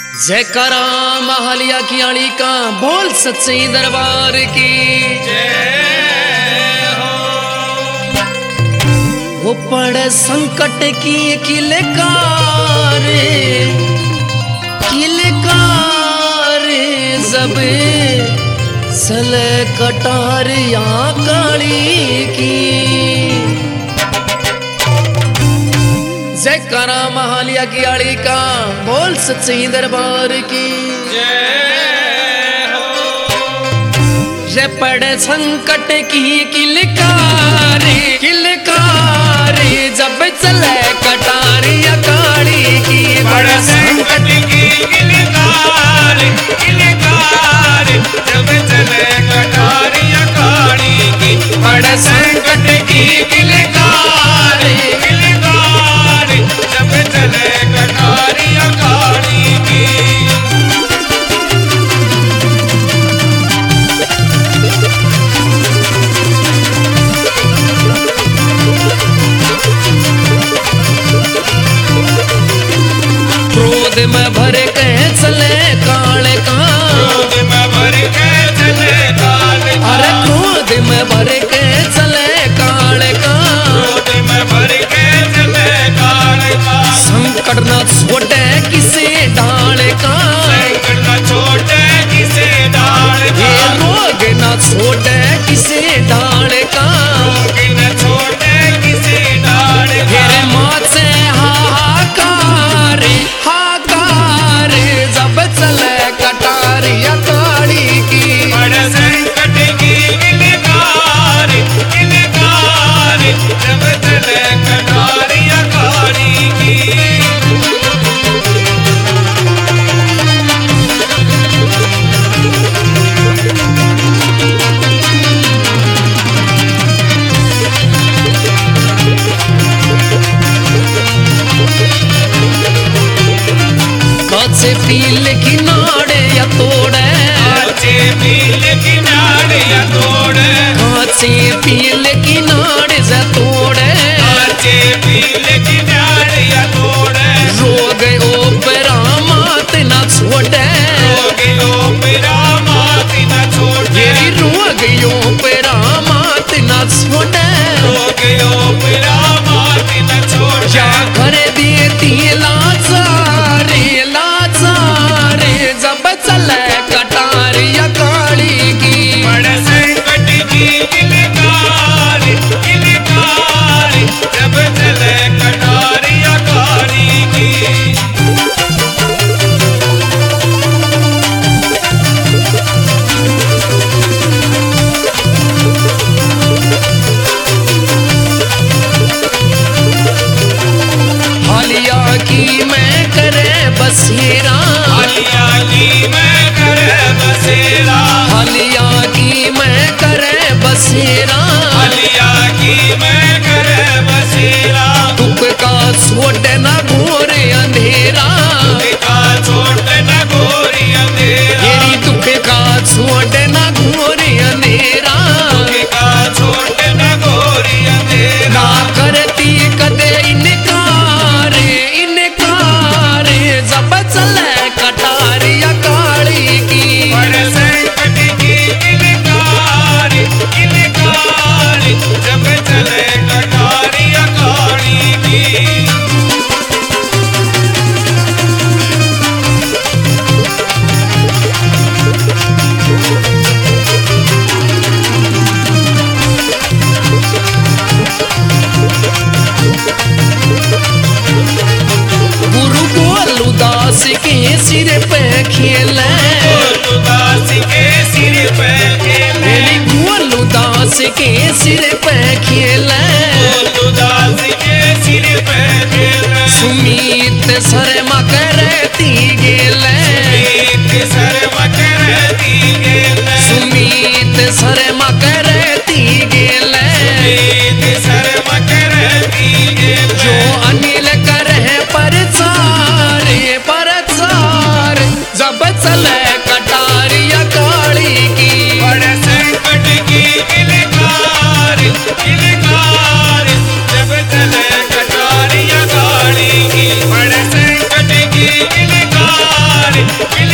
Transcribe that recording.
जयकारा महालिया की आली का बोल सच्चे दरबार की जय हो। वो पड़े संकट की किलकार जब सले कटारिया काली की। जयकारा महालिया की आली का बोल सच्चे दरबार की जय हो। रे पड़े संकट की किलकारी जब चले कटारिया काली की। बड़े संकट की किलकार जब चले कटारिया काली की। बड़े संकट की किलकार जब चले कटारिया काली की। क्रोध में भर के चले काले का। क्रोध में भर के चले काले का। अरे क्रोध में भर के चले काले का। क्रोध में भर के चले काले का। संकट न छोटे किसे डाल का। संकट न छोटे किसे डाल का। ये रोग न छोटे किसे डाल का। रोग न छोटे किसे डाल का। फिर मौत से हाहाकार जब चले कटारिया काली की। बड़े संकट की किलकार जब चले कटारिया काली की। काचे पील किनारे या तोड़े। काचे पील किनारे या तोड़े। काचे पील किनारे से तोड़े। काचे पील किनारे या तोड़े। रोग ओपरा मात न छोड़े। रोग ओपरा मात न छोड़े। ये रोग ओपरा मात न छोड़े। रोग ओपरा मात न छोड़े। या कर देती लाचारे जब चले कटारिया काली की। बड़े संकट की किलकार जब चले कटारिया काली की। हालिया की मैं करे बसेरा। हालिया की मैं करे बसेरा। हालिया की मैं करे बसेरा। हालिया की मैं करे बसेरा। दुख का छोटे न घोर अंधेरा। का छोटे न घोरी अंधेरा। येरी दुख का छोटे न घोर अंधेरा। का छोटे न घोरी अंधेरा। ना करती कदे इनकार जब चले कटारिया काली की। बड़े संकट की किलकार जब चले कटारिया काली की। गुरु बोलू दास के सिर पे खेले। उदास के सिर पे खेले। मेरी बोलू दास के सिर पे खेले। उदास के सिर पे खेले। सुमीत शर्मा करती गेले। शर्मा करती गेले। सुमीत शर्मा करती गेले। शर्मा करती गेले। जो अनिल करे परचार जब चले कटारिया काली की। बड़े संकट की किलकार जब चले कटारिया काली की। बड़े संकट खिला